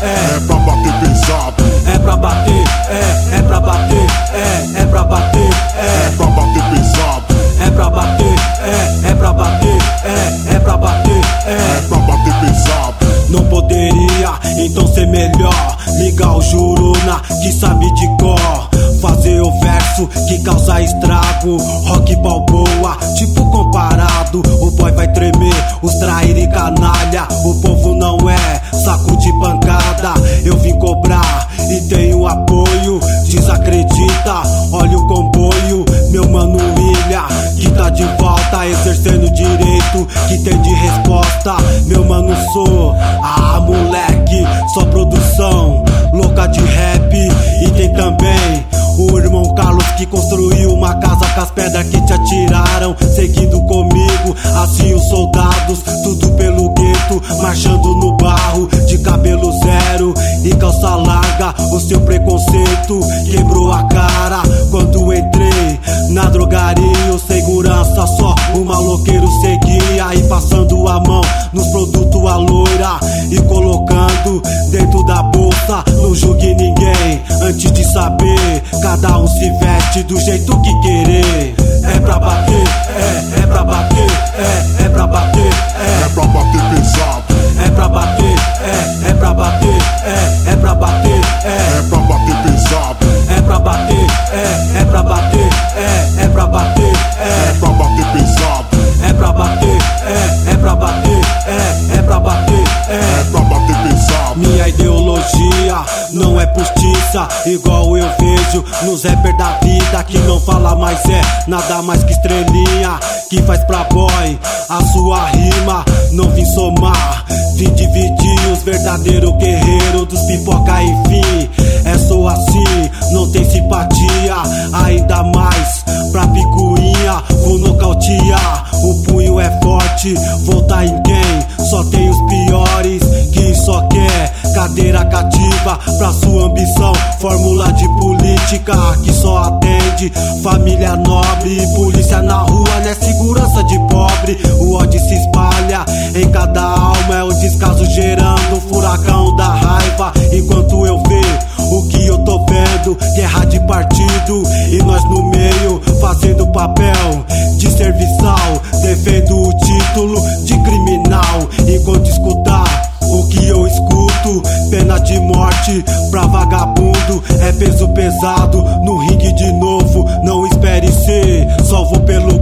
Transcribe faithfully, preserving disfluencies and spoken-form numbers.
é, é pra bater pesado, é pra bater, é, é pra bater, é, é pra bater, é, é pra bater pesado, é pra bater, é, é pra bater, é, é pra bater, é, é pra bater pesado. Não poderia então ser melhor ligar o Juruna que sabe de cor, fazer o verso que causa estrago, rock balboa, tipo comparado. O boy vai tremer, os trair e canalha. O povo não é saco de pancada. Eu vim cobrar e tenho apoio. Desacredita, olha o comboio. Meu mano William, que tá de volta, exercendo o direito que tem de resposta. Meu mano sou, ah moleque, só produção louca de rap. E tem também o irmão Carlos que construiu uma casa com as pedras que te atiraram, seguindo comigo, assim os soldados, tudo pelo gueto, marchando no barro, de cabelo zero e calça larga. O seu preconceito quebrou a cara quando entrei na drogaria. O segurança só, o maloqueiro seguia e passando a mão nos produtos a loira e colocando dentro da bolsa. Não julgue ninguém antes de saber, cada um se veste do jeito que querer. É pra bater, é, é pra bater, é, é pra bater, é, é pra bater pesado, é pra bater, é, é pra bater, é, é pra bater, é, é pra bater pesado, é pra bater, é, é pra bater, é, é pra bater, é, é pra bater pesado, é pra bater, é, é pra bater, é, é pra bater, é, é pra bater pesado. Minha ideologia não é postiça, igual eu vejo nos rappers da vida, que não fala mais é nada mais que estrelinha, que faz pra boy a sua rima. Não vim somar, vim dividir os verdadeiros guerreiros dos pipoca, enfim. É só assim, não tem simpatia, ainda mais pra picuinha. Vou nocautear, o punho é forte, vou dar em quem? Só tem os piores que só quer cadeira cativa pra sua ambição. Fórmula de política que só atende família nobre. Polícia na rua não é segurança de pobre. O ódio se espalha em cada alma, é o descaso gerando um furacão da raiva. Enquanto eu vejo o que eu tô vendo, guerra de partido e nós no meio fazendo papel de serviçal, defendo o título de criminal. Enquanto escutar o que eu escuto, pena de morte pra vagabundo, é peso pesado no ringue de novo. Não espere ser, só vou pelo